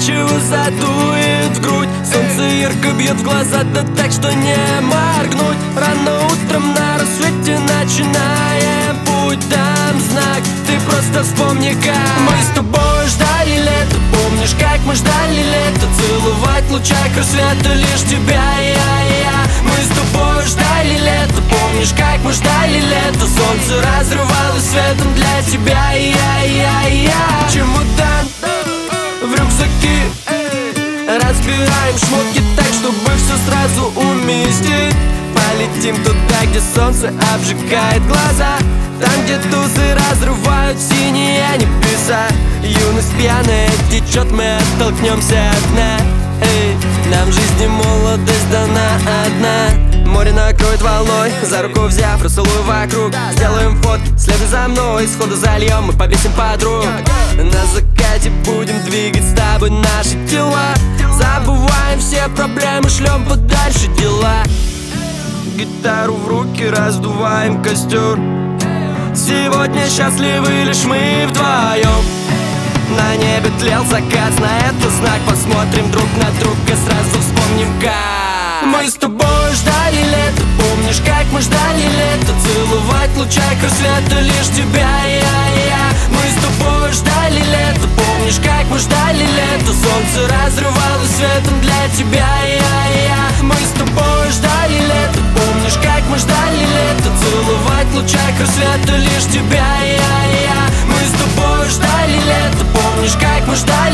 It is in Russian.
чего задует в грудь. Солнце ярко бьет в глаза, да так, что не моргнуть. Рано утром на рассвете начинаем путь. Дам знак, ты просто вспомни, как мы с тобой ждали лето. Помнишь, как мы ждали лето? Целовать в лучах рассвета лишь тебя и я. Мы с тобой ждали лето. Помнишь, как мы ждали лето? Солнце разрывалось светом для тебя и я. Чемодан в рюкзаки, разбираем шмотки так, чтобы все сразу уместить. Полетим туда, где солнце обжигает глаза, там, где тузы разрывают синие небеса. Юность пьяная течет, мы оттолкнемся от дна. Эй, нам жизнь и молодость дана одна. Море накроет волной, за руку взяв, расцелуй вокруг. Сделаем фото, следуй за мной, сходу зальем, мы повесим подруг. На закате будем двигать с тобой наши тела. Забываем все проблемы, шлем подальше дела. Гитару в руки, раздуваем костер. Сегодня счастливы лишь мы вдвоем. На небе тлел закат, на это знак. Посмотрим друг на друга, сразу вспомним, как мы с тобой ждали лето. Помнишь, как мы ждали лето? Целовать в лучах рассвета лишь тебя и я. Мы с тобой ждали лето. Помнишь, как мы ждали лето? Солнце разрывалось светом для тебя и я. Мы с тобой ждали лето. Помнишь, как мы ждали лето? Целовать в лучах рассвета лишь тебя и я. Мы с тобой ждали лето. Помнишь, как мы ждали